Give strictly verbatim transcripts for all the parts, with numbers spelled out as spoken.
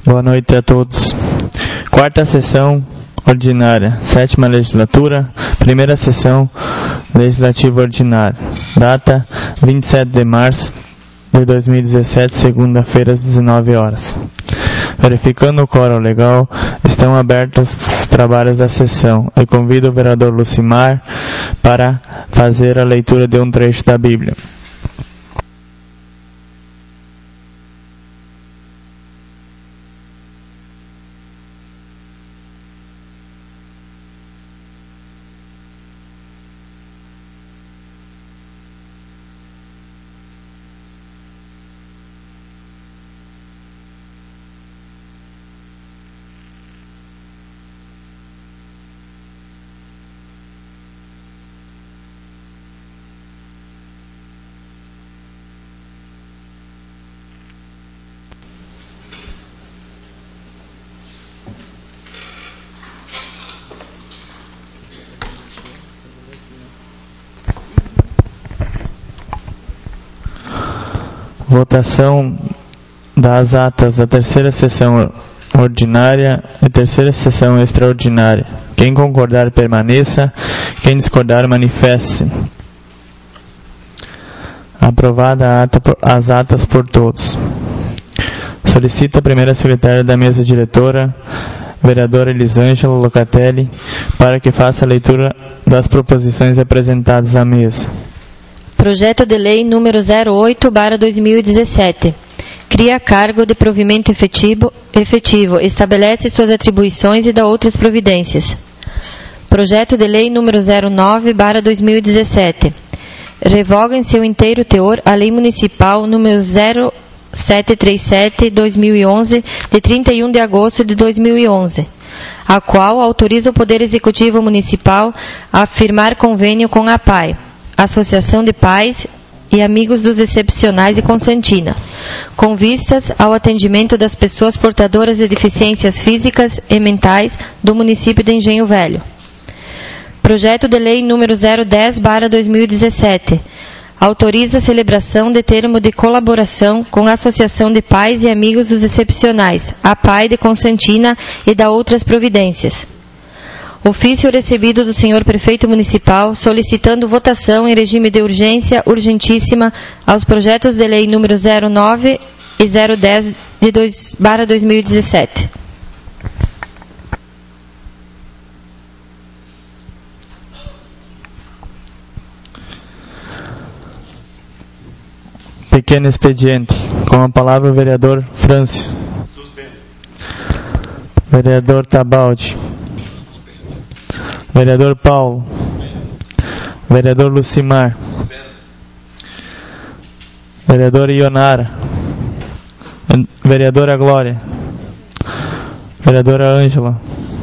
Boa noite a todos. Quarta sessão ordinária, sétima legislatura, primeira sessão legislativa ordinária. Data vinte e sete de março de dois mil e dezessete, segunda-feira, às dezenove horas. Verificando o quórum legal, estão abertos os trabalhos da sessão. Eu convido o vereador Lucimar para fazer a leitura de um trecho da Bíblia. Votação das atas da terceira sessão ordinária e terceira sessão extraordinária. Quem concordar, permaneça. Quem discordar, manifeste-se. Aprovada a ata, as atas por todos. Solicito a primeira secretária da mesa diretora, vereadora Elisângela Locatelli, para que faça a leitura das proposições apresentadas à mesa. Projeto de Lei número zero oito barra dois mil e dezessete. Cria cargo de provimento efetivo, efetivo, estabelece suas atribuições e dá outras providências. Projeto de Lei número zero nove barra dois mil e dezessete. Revoga em seu inteiro teor a Lei Municipal número zero sete três sete barra dois mil e onze, de trinta e um de agosto de dois mil e onze, a qual autoriza o Poder Executivo Municipal a firmar convênio com a P A I, Associação de Pais e Amigos dos Excepcionais de Constantina, com vistas ao atendimento das pessoas portadoras de deficiências físicas e mentais do município de Engenho Velho. Projeto de Lei número zero dez barra dois mil e dezessete. Autoriza a celebração de termo de colaboração com a Associação de Pais e Amigos dos Excepcionais, a P A I de Constantina, e dá outras providências. Ofício recebido do senhor Prefeito Municipal solicitando votação em regime de urgência urgentíssima aos projetos de lei número zero nove e zero dez barra dois mil e dezessete. Pequeno expediente. Com a palavra o vereador Frâncio. Suspeito. Vereador Tabaldi. Vereador Paulo. Vereador Lucimar. Vereadora Ionara. Vereadora Glória. Vereadora Ângela.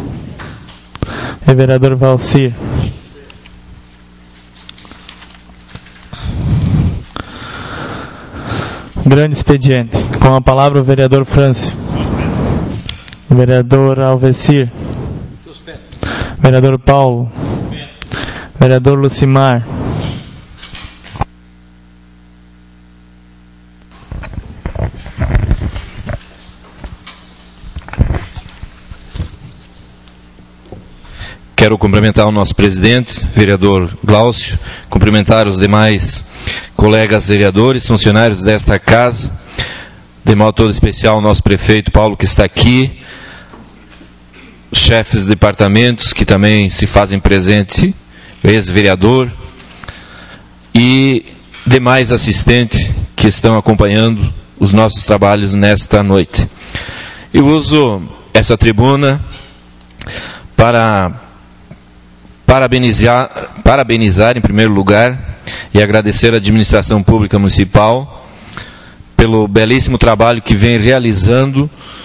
E vereador Valcir. Grande expediente. Com a palavra o vereador Frâncio. Vereador Alvecir. Vereador Paulo. Vereador Lucimar. Quero cumprimentar o nosso presidente, vereador Glaucio, cumprimentar os demais colegas vereadores, funcionários desta casa, de modo todo especial o nosso prefeito Paulo, que está aqui, chefes de departamentos que também se fazem presente, ex-vereador, e demais assistentes que estão acompanhando os nossos trabalhos nesta noite. Eu uso essa tribuna para parabenizar, parabenizar em primeiro lugar e agradecer à administração pública municipal pelo belíssimo trabalho que vem realizando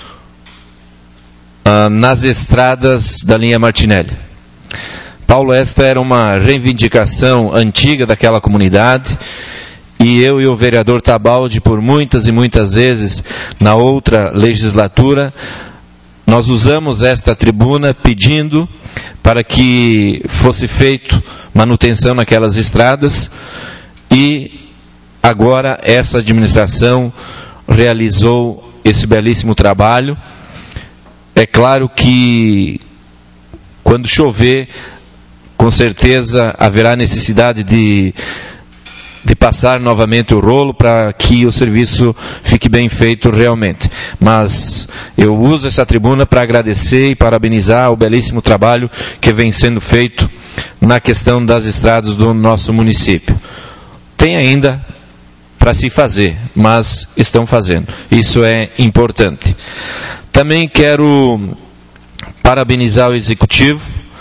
Uh, nas estradas da linha Martinelli. Paulo, esta era uma reivindicação antiga daquela comunidade, e eu e o vereador Tabaldi, por muitas e muitas vezes, na outra legislatura, nós usamos esta tribuna pedindo para que fosse feito manutenção naquelas estradas, e agora essa administração realizou esse belíssimo trabalho, é claro que quando chover, com certeza haverá necessidade de, de passar novamente o rolo para que o serviço fique bem feito realmente. Mas eu uso essa tribuna para agradecer e parabenizar o belíssimo trabalho que vem sendo feito na questão das estradas do nosso município. Tem ainda para se fazer, mas estão fazendo. Isso é importante. Também quero parabenizar o Executivo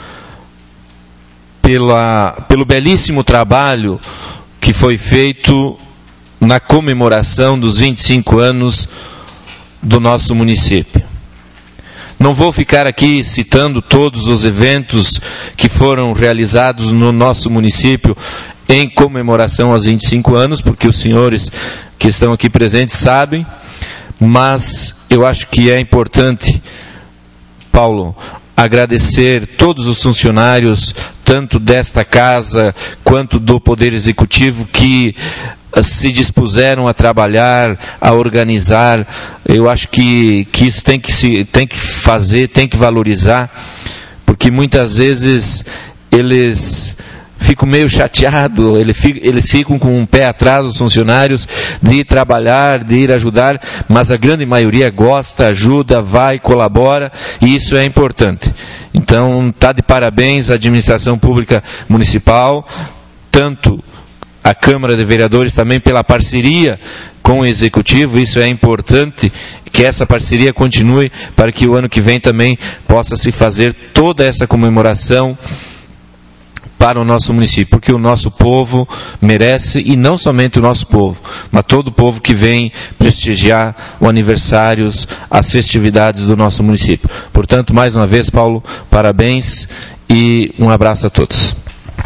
pela, pelo belíssimo trabalho que foi feito na comemoração dos vinte e cinco anos do nosso município. Não vou ficar aqui citando todos os eventos que foram realizados no nosso município em comemoração aos vinte e cinco anos, porque os senhores que estão aqui presentes sabem, mas eu acho que é importante, Paulo, agradecer todos os funcionários, tanto desta casa quanto do Poder Executivo, que se dispuseram a trabalhar, a organizar. Eu acho que, que isso tem que, se, tem que fazer, tem que valorizar, porque muitas vezes eles ficam meio chateados, eles ficam com um pé atrás, os funcionários, de ir trabalhar, de ir ajudar, mas a grande maioria gosta, ajuda, vai, colabora, e isso é importante. Então, está de parabéns a administração pública municipal, tanto a Câmara de Vereadores também pela parceria com o Executivo. Isso é importante, que essa parceria continue para que o ano que vem também possa se fazer toda essa comemoração para o nosso município, porque o nosso povo merece, e não somente o nosso povo, mas todo o povo que vem prestigiar os aniversários, as festividades do nosso município. Portanto, mais uma vez, Paulo, parabéns e um abraço a todos.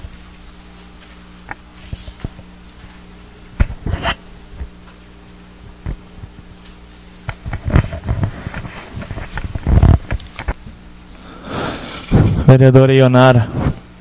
Vereadora Ionara.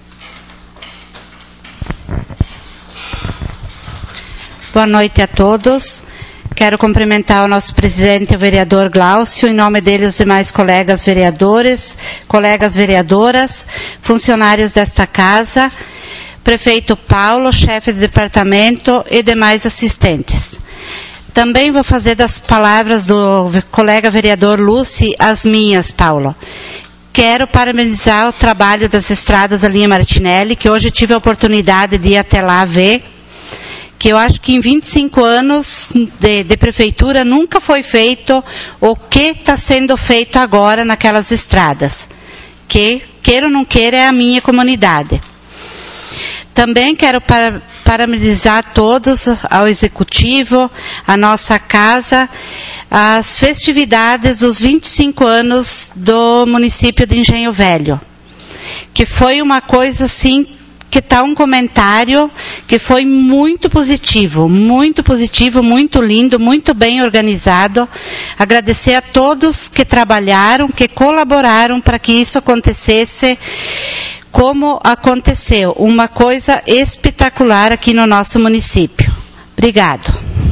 Boa noite a todos. Quero cumprimentar o nosso presidente, o vereador Glaucio, em nome dele os demais colegas vereadores, colegas vereadoras, funcionários desta casa, prefeito Paulo, chefe de departamento e demais assistentes. Também vou fazer das palavras do colega vereador Lúcio as minhas, Paulo. Quero parabenizar o trabalho das estradas da linha Martinelli, que hoje tive a oportunidade de ir até lá ver, que eu acho que em vinte e cinco anos de, de prefeitura nunca foi feito o que está sendo feito agora naquelas estradas, que, queira ou não queira, é a minha comunidade. Também quero para, parabenizar todos, ao Executivo, a nossa casa, as festividades dos vinte e cinco anos do município de Engenho Velho, que foi uma coisa assim, que está um comentário que foi muito positivo, muito positivo, muito lindo, muito bem organizado. Agradecer a todos que trabalharam, que colaboraram para que isso acontecesse como aconteceu. Uma coisa espetacular aqui no nosso município. Obrigado.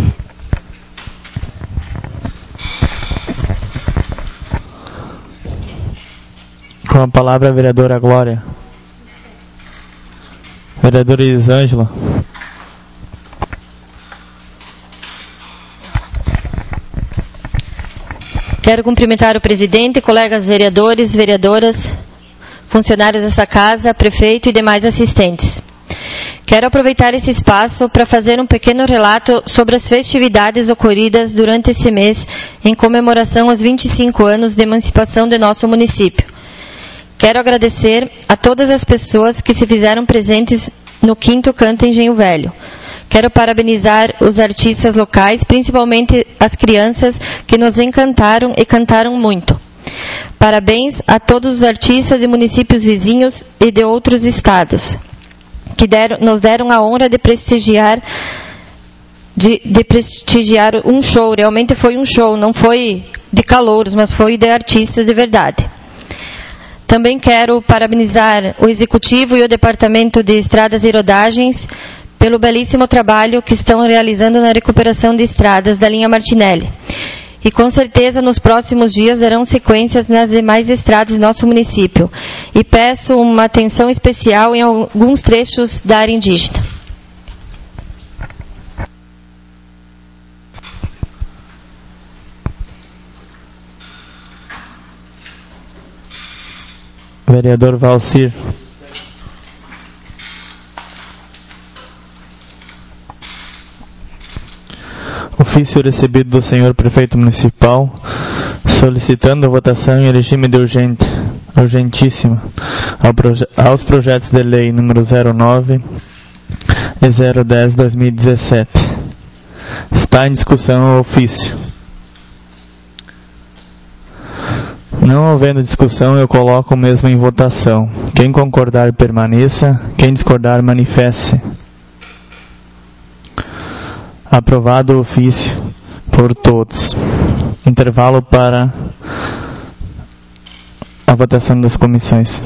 Com a palavra a vereadora Glória. Vereadora Elisângela. Quero cumprimentar o presidente, colegas vereadores, vereadoras, funcionários dessa casa, prefeito e demais assistentes. Quero aproveitar esse espaço para fazer um pequeno relato sobre as festividades ocorridas durante esse mês em comemoração aos vinte e cinco anos de emancipação de nosso município. Quero agradecer a todas as pessoas que se fizeram presentes no quinto Canta Engenho Velho. Quero parabenizar os artistas locais, principalmente as crianças que nos encantaram e cantaram muito. Parabéns a todos os artistas de municípios vizinhos e de outros estados, que deram, nos deram a honra de prestigiar, de, de prestigiar um show. Realmente foi um show, não foi de calouros, mas foi de artistas de verdade. Também quero parabenizar o Executivo e o Departamento de Estradas e Rodagens pelo belíssimo trabalho que estão realizando na recuperação de estradas da linha Martinelli. E com certeza nos próximos dias darão sequências nas demais estradas do nosso município. E peço uma atenção especial em alguns trechos da área indígena. Vereador Valcir. Ofício recebido do senhor prefeito municipal, solicitando a votação em regime de urgente, urgentíssima ao proje- aos projetos de lei número zero nove e zero dez de dois mil e dezessete. Está em discussão o ofício. Não havendo discussão, eu coloco o mesmo em votação. Quem concordar, permaneça. Quem discordar, manifeste. Aprovado o ofício por todos. Intervalo para a votação das comissões.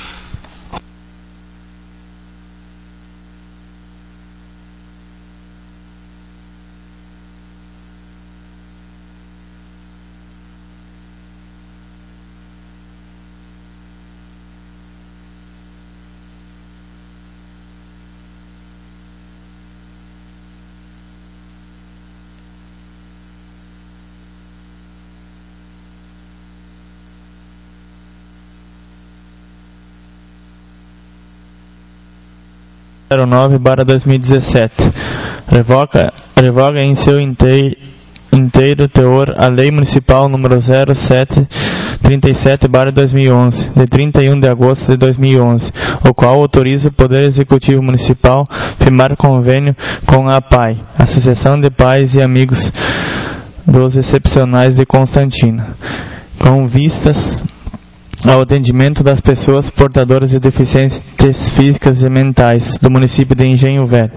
zero nove barra dois mil e dezessete. Revoga, revoga em seu inteiro, inteiro teor a Lei Municipal número zero sete trinta e sete barra dois mil e onze, de trinta e um de agosto de dois mil e onze, o qual autoriza o Poder Executivo Municipal a firmar convênio com a A P A I, Associação de Pais e Amigos dos Excepcionais de Constantina, com vistas ao atendimento das pessoas portadoras de deficiências físicas e mentais do município de Engenho Velho.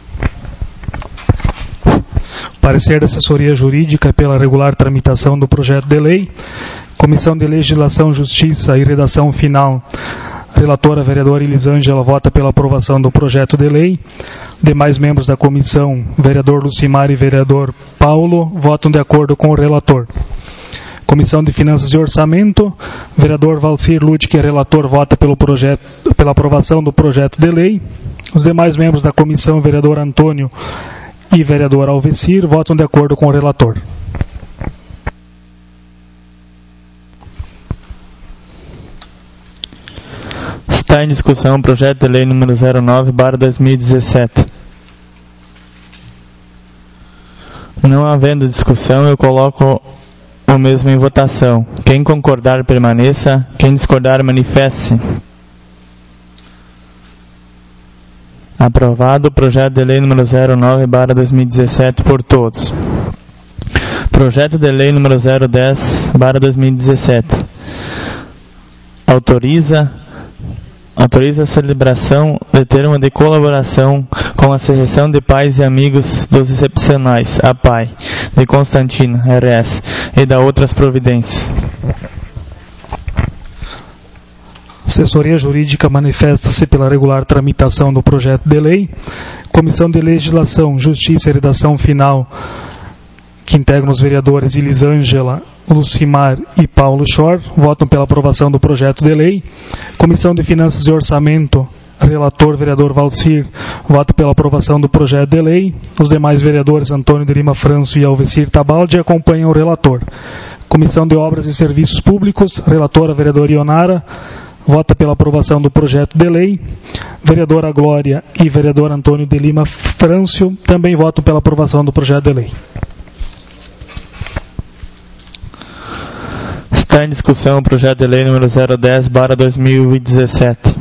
Parecer da assessoria jurídica pela regular tramitação do projeto de lei. Comissão de Legislação, Justiça e Redação Final. Relatora, vereadora Elisângela, vota pela aprovação do projeto de lei. Demais membros da comissão, vereador Lucimar e vereador Paulo, votam de acordo com o relator. Comissão de Finanças e Orçamento, vereador Valcir Lud, que é relator, vota pelo projeto, pela aprovação do projeto de lei. Os demais membros da comissão, vereador Antônio e vereador Alvecir, votam de acordo com o relator. Está em discussão o projeto de lei número zero nove barra dois mil e dezessete. Não havendo discussão, eu coloco o mesmo em votação. Quem concordar, permaneça. Quem discordar, manifeste. Aprovado o projeto de lei número zero nove barra dois mil e dezessete por todos. Projeto de lei número zero dez barra dois mil e dezessete. Autoriza Autoriza a celebração de termo de colaboração com a Associação de Pais e Amigos dos Excepcionais, A P A I, de Constantina, R S, e da outras providências. Assessoria Jurídica manifesta-se pela regular tramitação do projeto de lei. Comissão de Legislação, Justiça e Redação Final, que integram os vereadores Elisângela, Lucimar e Paulo Schor, votam pela aprovação do projeto de lei. Comissão de Finanças e Orçamento, relator, vereador Valcir, vota pela aprovação do projeto de lei. Os demais vereadores Antônio de Lima Franço e Alvecir Tabaldi acompanham o relator. Comissão de Obras e Serviços Públicos, relatora, vereadora Ionara, vota pela aprovação do projeto de lei. Vereadora Glória e vereador Antônio de Lima Franço também votam pela aprovação do projeto de lei. Está em discussão o projeto de lei número zero dez barra dois mil e dezessete.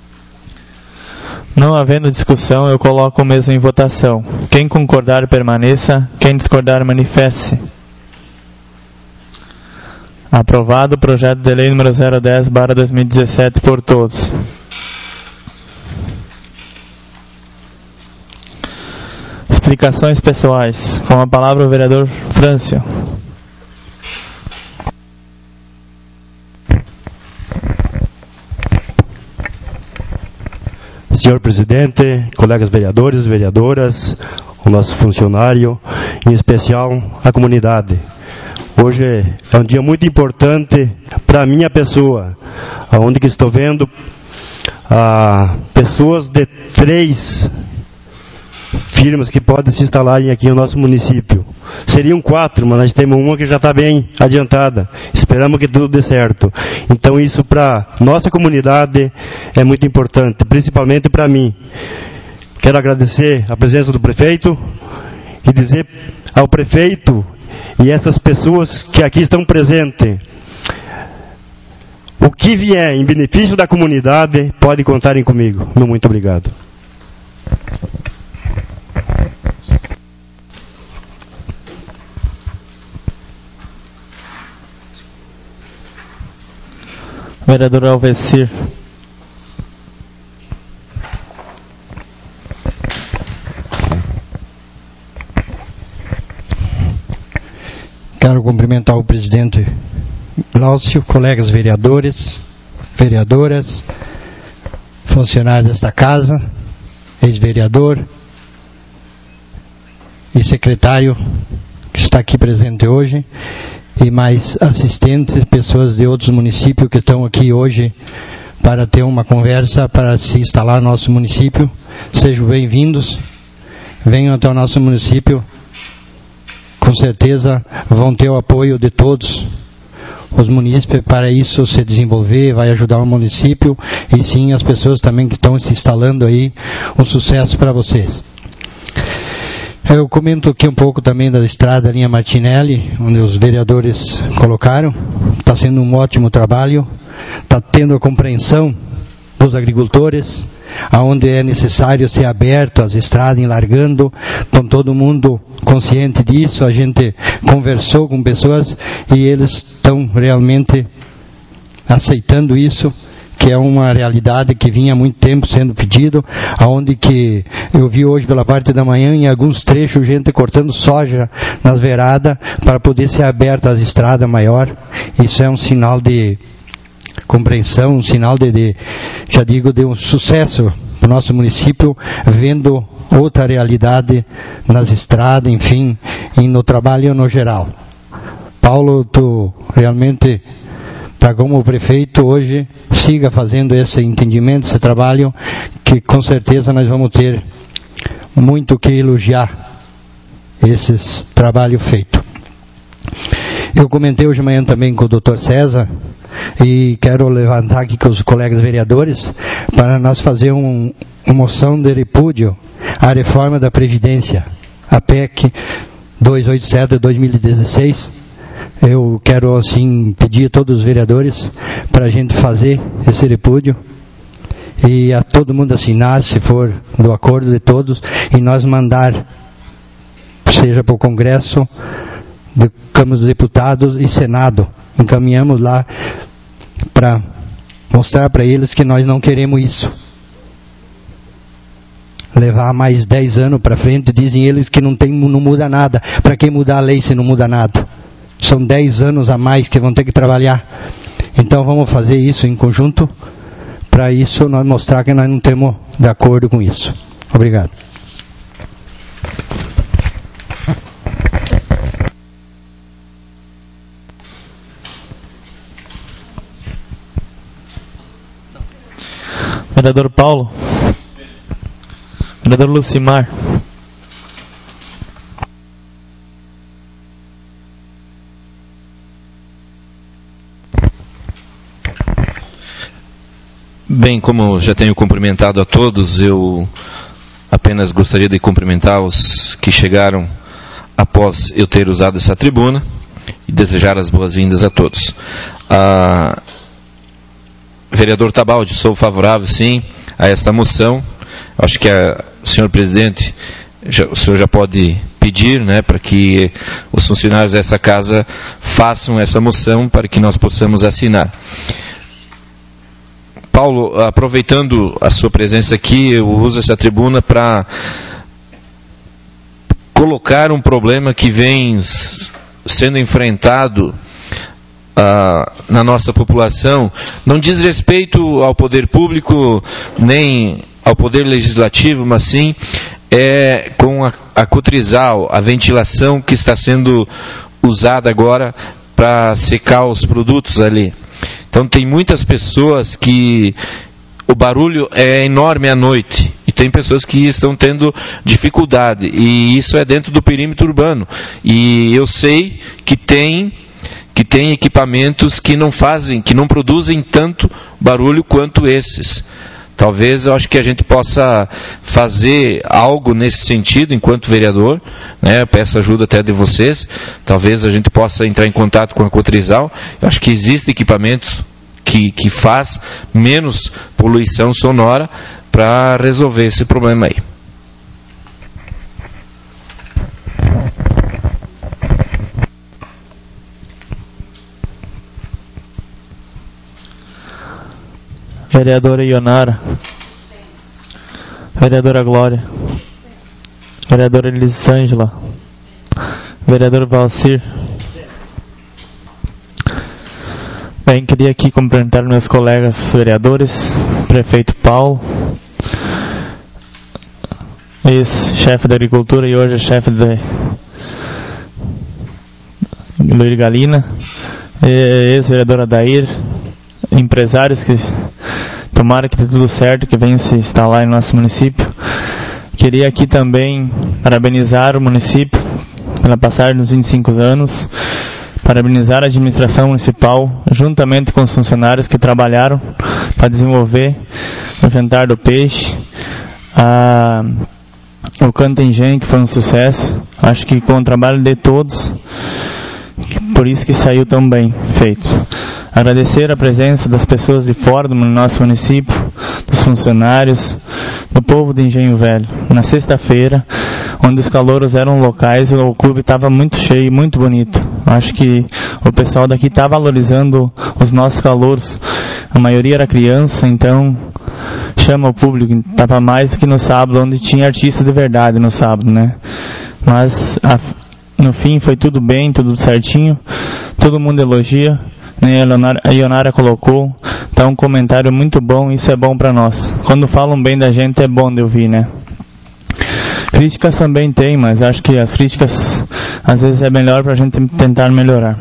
Não havendo discussão, eu coloco o mesmo em votação. Quem concordar, permaneça. Quem discordar, manifeste. Aprovado o projeto de lei número zero dez barra dois mil e dezessete por todos. Explicações pessoais. Com a palavra o vereador Frâncio. Senhor presidente, colegas vereadores, vereadoras, o nosso funcionário, em especial a comunidade. Hoje é um dia muito importante para a minha pessoa, onde que estou vendo ah, pessoas de três firmas que podem se instalarem aqui no nosso município. Seriam quatro, mas nós temos uma que já está bem adiantada. Esperamos que tudo dê certo. Então isso para nossa comunidade é muito importante, principalmente para mim. Quero agradecer a presença do prefeito e dizer ao prefeito e essas pessoas que aqui estão presentes, o que vier em benefício da comunidade, pode contarem comigo. Muito obrigado. Vereador Alvecir. Quero cumprimentar o presidente Glaucio, colegas vereadores, vereadoras, funcionários desta casa, ex-vereador e secretário que está aqui presente hoje, e mais assistentes, pessoas de outros municípios que estão aqui hoje para ter uma conversa, para se instalar no nosso município. Sejam bem-vindos, venham até o nosso município, com certeza vão ter o apoio de todos os munícipes para isso se desenvolver, vai ajudar o município e sim as pessoas também que estão se instalando aí, um sucesso para vocês. Eu comento aqui um pouco também da estrada linha Martinelli, onde os vereadores colocaram. Está sendo um ótimo trabalho, está tendo a compreensão dos agricultores, aonde é necessário ser aberto as estradas, largando, com todo mundo consciente disso. A gente conversou com pessoas e eles estão realmente aceitando isso, que é uma realidade que vinha há muito tempo sendo pedido, aonde que eu vi hoje pela parte da manhã, em alguns trechos, gente cortando soja nas veradas para poder ser aberta as estradas maior. Isso é um sinal de compreensão, um sinal de, de já digo, de um sucesso para o nosso município, vendo outra realidade nas estradas, enfim, e no trabalho no geral. Paulo, tu realmente está como prefeito hoje, siga fazendo esse entendimento, esse trabalho, que com certeza nós vamos ter muito que elogiar esse trabalho feito. Eu comentei hoje de manhã também com o doutor César, e quero levantar aqui com os colegas vereadores, para nós fazer um, uma moção de repúdio à reforma da Previdência, a P E C duzentos e oitenta e sete de dois mil e dezesseis. Eu quero, assim, pedir a todos os vereadores para a gente fazer esse repúdio e a todo mundo assinar, se for do acordo de todos, e nós mandar, seja para o Congresso, de Câmara dos Deputados e Senado. Encaminhamos lá para mostrar para eles que nós não queremos isso. Levar mais dez anos para frente, dizem eles que não, tem, não muda nada. Para que mudar a lei se não muda nada? São dez anos a mais que vão ter que trabalhar. Então vamos fazer isso em conjunto, para isso nós mostrar que nós não temos de acordo com isso. Obrigado. Vereador Paulo. Vereador Lucimar. Bem, como já tenho cumprimentado a todos, eu apenas gostaria de cumprimentar os que chegaram após eu ter usado essa tribuna e desejar as boas-vindas a todos. Ah, vereador Tabaldi, sou favorável, sim, a esta moção. Acho que a, o senhor presidente, já, o senhor já pode pedir, né, para que os funcionários dessa casa façam essa moção para que nós possamos assinar. Paulo, aproveitando a sua presença aqui, eu uso essa tribuna para colocar um problema que vem sendo enfrentado ah, na nossa população. Não diz respeito ao poder público, nem ao poder legislativo, mas sim é com a, a Cotrizal, a ventilação que está sendo usada agora para secar os produtos ali. Então tem muitas pessoas que o barulho é enorme à noite. E tem pessoas que estão tendo dificuldade. E isso é dentro do perímetro urbano. E eu sei que tem, que tem equipamentos que não fazem, que não produzem tanto barulho quanto esses. Talvez eu acho que a gente possa fazer algo nesse sentido enquanto vereador, né? Eu peço ajuda até de vocês. Talvez a gente possa entrar em contato com a Cotrizal. Eu acho que existem equipamentos que, que faz menos poluição sonora para resolver esse problema aí. Vereadora Ionara. Vereadora Glória. Vereadora Elisângela. Vereador Valcir. Bem, queria aqui cumprimentar meus colegas vereadores, prefeito Paulo, ex-chefe da Agricultura e hoje chefe da Luiz Galina, ex-vereadora Dair, empresários que tomara que dê tudo certo, que venham se instalar em nosso município. Queria aqui também parabenizar o município pela passagem dos vinte e cinco anos, parabenizar a administração municipal, juntamente com os funcionários que trabalharam para desenvolver o Jantar do Peixe, a, o Canto Engenho, que foi um sucesso. Acho que com o trabalho de todos, por isso que saiu tão bem feito. Agradecer a presença das pessoas de fora do nosso município, dos funcionários, do povo de Engenho Velho. Na sexta-feira, onde os calouros eram locais, o clube estava muito cheio, muito bonito. Acho que o pessoal daqui está valorizando os nossos calouros. A maioria era criança, então chama o público. Estava mais do que no sábado, onde tinha artistas de verdade no sábado, né? Mas a, no fim foi tudo bem, tudo certinho. Todo mundo elogia. A Ionara colocou, tá um comentário muito bom, isso é bom para nós. Quando falam bem da gente é bom de ouvir, né? Críticas também tem, mas acho que as críticas às vezes é melhor para a gente tentar melhorar.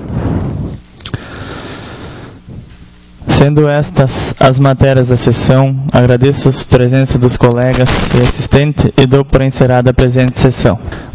Sendo estas as matérias da sessão, agradeço a presença dos colegas e assistentes e dou por encerrada a presente sessão.